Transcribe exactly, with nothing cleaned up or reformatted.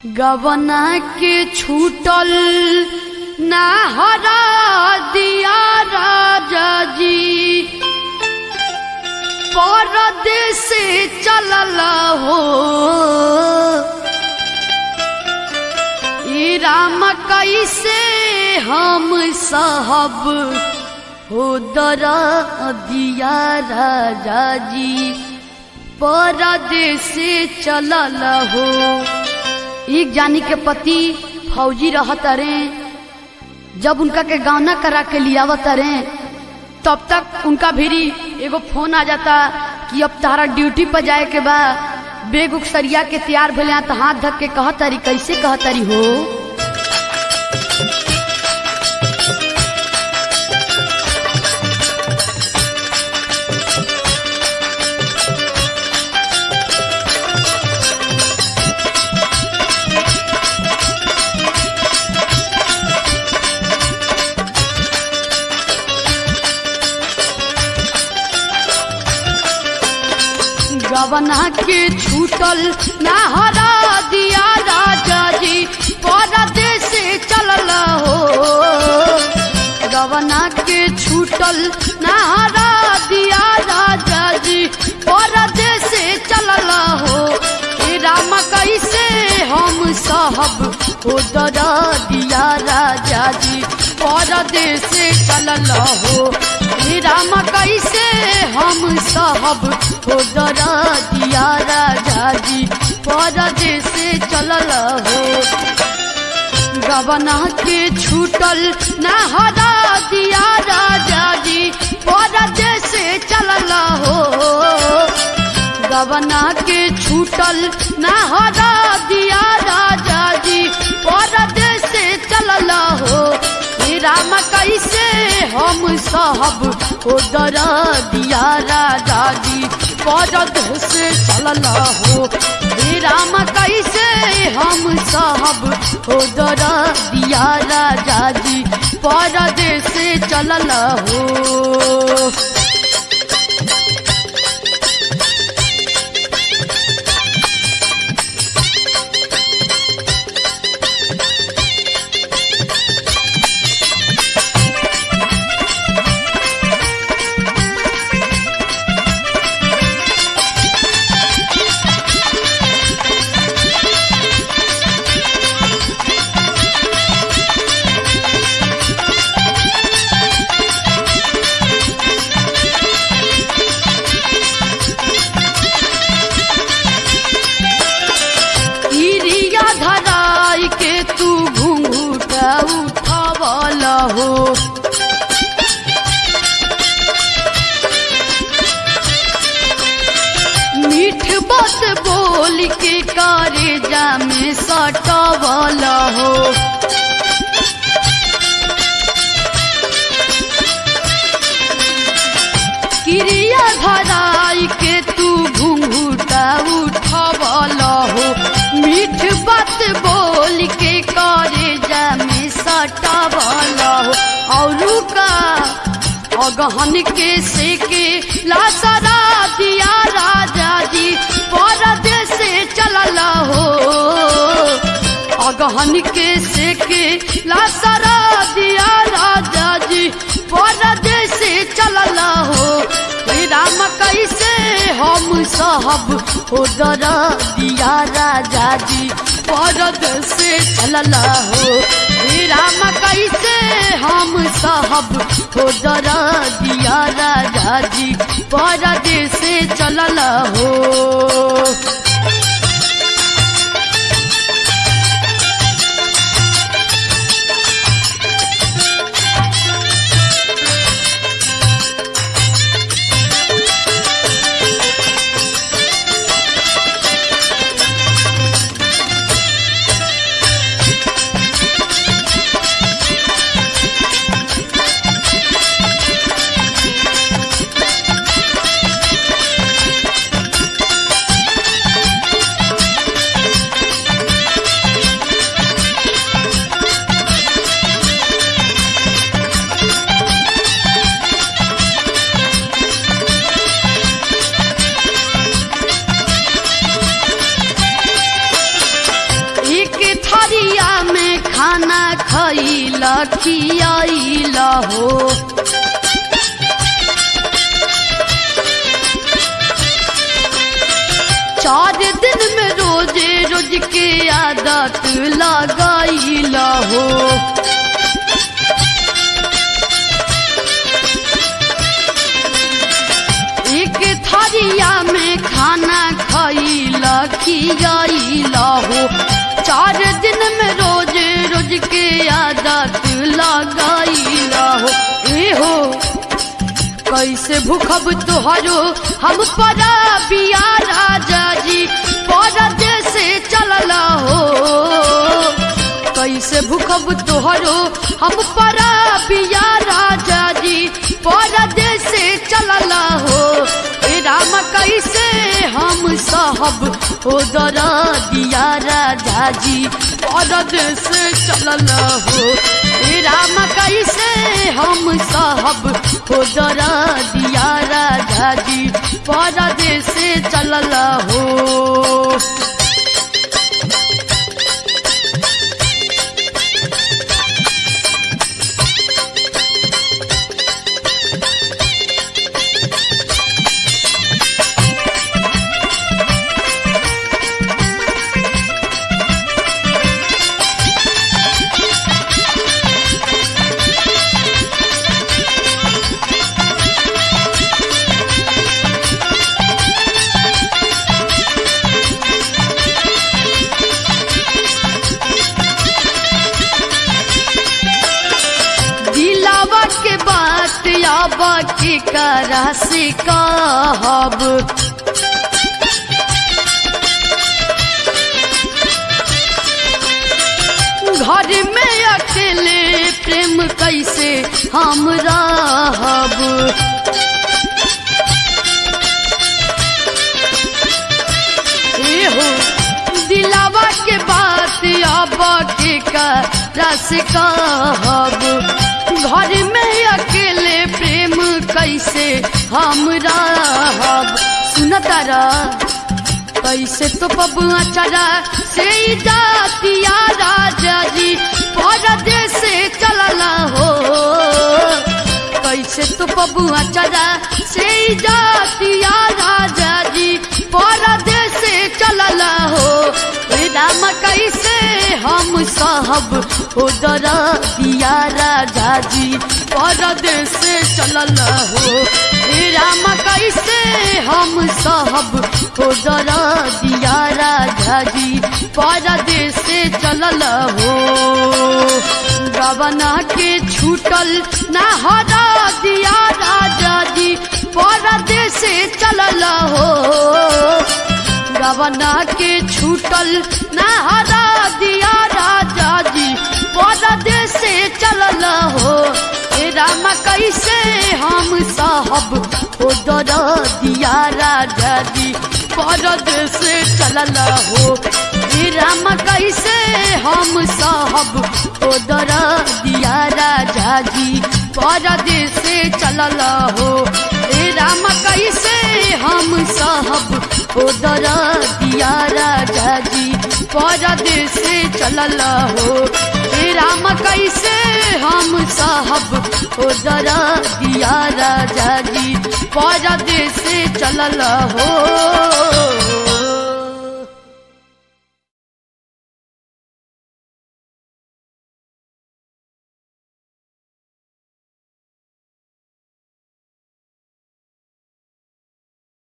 गवना के छूटल ना हरा दिया राजा जी, परदेस से चलल हो ई राम कैसे हम साहब हो दरा दिया राजा जी, परदेस से चलल हो। एक जानी के पति फौजी रहत रे, जब उनका के गावना करा के लियावत रे तब तक उनका भीरी एगो फोन आ जाता कि अब तारा ड्यूटी पर जाए के बा। बेग उकसरिया के तैयार भेले तो हाथ धक के कहतरी, कैसे कहतरी हो। गवना के छूटल ना हरा दिया राजा जी, परदेस से चलल हो। गवना के छूटल ना हरा दिया राजा जी, परदेस से चलल हो। हे राम कैसे हम साहब हो दरा दिया राजा जी, परदेस से चलल हो। हे राम कैसे हम साहब हो दरा दिया राजा जी, परदेस से चलल हो। गवना के छूटल ना हरा दिया राजा जी, परदेस से चलल हो। गवना के छूटल ना हरा दिया राजा जी, परदेस से चलल हो। हे राम कैसे हम साहब हो दरा दिया राजा जी, परदेस से चलल हो। हे राम कैसे हम साहब हो दरा दिया राजा जी, परदेस से चलल हो। हो मीठ बात बोल के कारेजा में सटावल हो। क्रिया धराई के तू घूंघूटा उठावल हो। मीठ बात बोल के कारेजा में सटावल हो। औरू का अगहन के से के लासरा दिया राजा जी, परदेस से चलल हो। अगहन के से के लासरा दिया राजा जी, परदेस से चलल हो। हे राम कैसे हम साहब हो दरा दिया राजा जी, परदेस से चलल हो। हे राम कैसे हम साहब हो दरा दिया राजा जी, परदेस से चलल हो। खैला खियाइला हो। चार दिन में रोजे रोज के आदत लगाइला हो। एक थारिया में खाना खैला खियाइला हो। चार दिन में रोज रोज के आदत लगाइला हो। ए हो कैसे भूखब तुहरो हम परा बिया राजा जी परदेस से चलला हो। कैसे भूखब तुहरो हम परा बिया राजा जी परदेस से चलला हो। ए राम कैसे हम सहब हो दरा दिया राजा जी परदेस से चलला हो। ए राम कैसे हम सहब हो दरा दिया राजा जी परदेस से चलला हो। के करा से कहब घर में अकेले प्रेम कैसे हम रहब। ए हो दिलावा के बात अब के करा से कहब घर में अकेले प्रेम कैसे हम रहब। सुनतारा कैसे तो बबुआ चरा से जातिया राजा जी परदेस से चलला हो। कैसे तो बबुआ चरा से जातिया राजा जी परदेस से चलला हो। राम कैसे हम सहब हो दरा दिया राजा जी परदेस से चलला हो। राम कैसे हम सहब हो दरा दिया राजा जी परदेस से चलला हो। गवना के छूटल ना हरा दिया राजा जी परदेस से चलला हो। गवना के छूटल ना हरा दिया राजा जी परदेस से चलला हो। ए राम कैसे हम सहब हो दरा दिया राजा जी परदेस से चलला हो। ए राम कैसे हम सहब हो दरा दिया राजा जी परदेस से चलला हो। ए राम कैसे हम सहब हो दरा दिया राजा जी परदेस से चलला हो। ए राम कैसे हम सहब हो दरा दिया राजा जी परदेस से चलला हो।